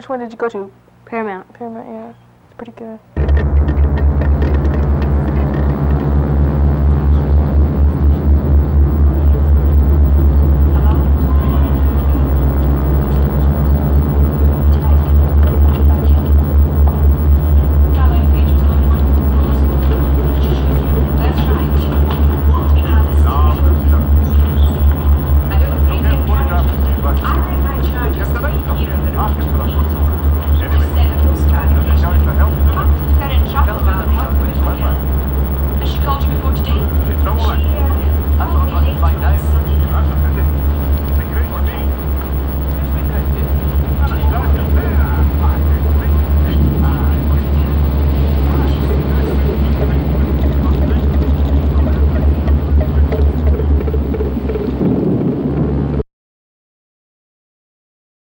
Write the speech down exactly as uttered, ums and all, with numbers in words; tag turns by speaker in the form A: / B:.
A: Which one did you go to?
B: Paramount.
A: Paramount, yeah. It's pretty good.